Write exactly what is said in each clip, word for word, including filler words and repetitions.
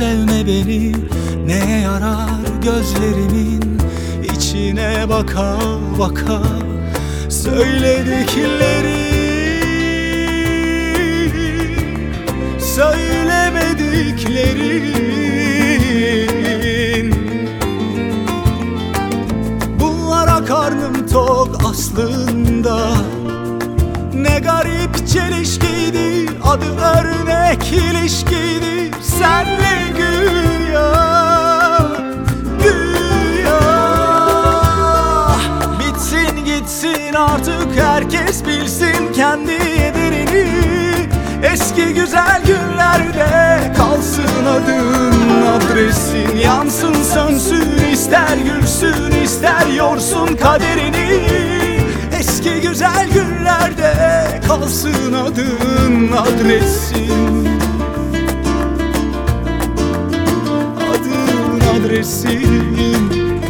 sevme beni, neye yarar gözlerimin içine baka baka söyledikleri, söylemediklerin. Bunlara karnım tok aslında, ne garip çelişkiydi, adı örnek ilişkiydi. Senle güya, güya. Bitsin gitsin artık, herkes bilsin kendi ederini. Eski güzel günlerde kalsın adın, adresin. Yansın sönsün, ister gülsün ister yorsun kaderini. Eski güzel günlerde kalsın adın, adresin. Adın, adresin.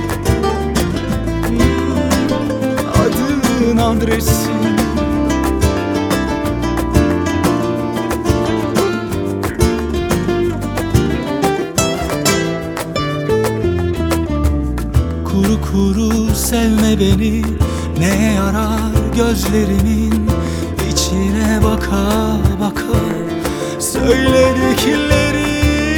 Adın, adresin. Kuru kuru sevme beni, neye yarar gözlerimin içine baka baka söyledikleri,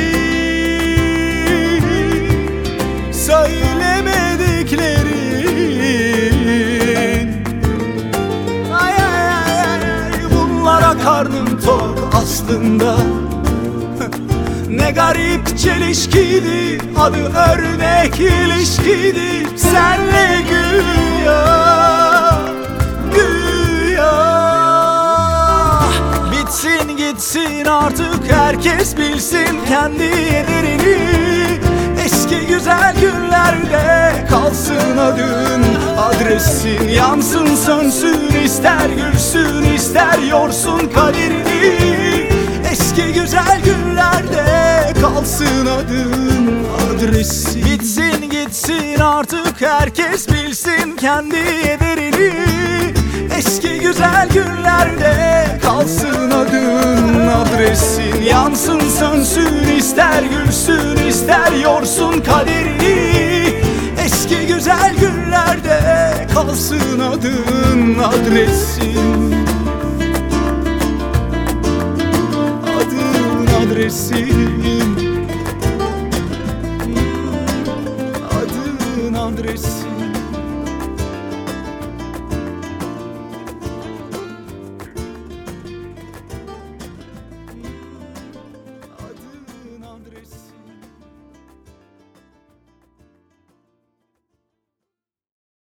söylemediklerin. Ay ay ay ay, bunlara karnım tok aslında, ne garip çelişkiydi, adı örnek ilişkiydi. Senle güya, güya. Bitsin gitsin artık, herkes bilsin kendi ederini. Eski güzel günlerde kalsın adın, adresin. Yansın sönsün, ister gülsün ister yorsun kaderini. Eski güzel günlerde kalsın adın, adresi. Bitsin gitsin artık, herkes bilsin kendi ederini. Eski güzel günlerde kalsın adın, adresin. Yansın sönsün, ister gülsün ister yorsun kaderini. Eski güzel günlerde kalsın adın, adresin. Adresin.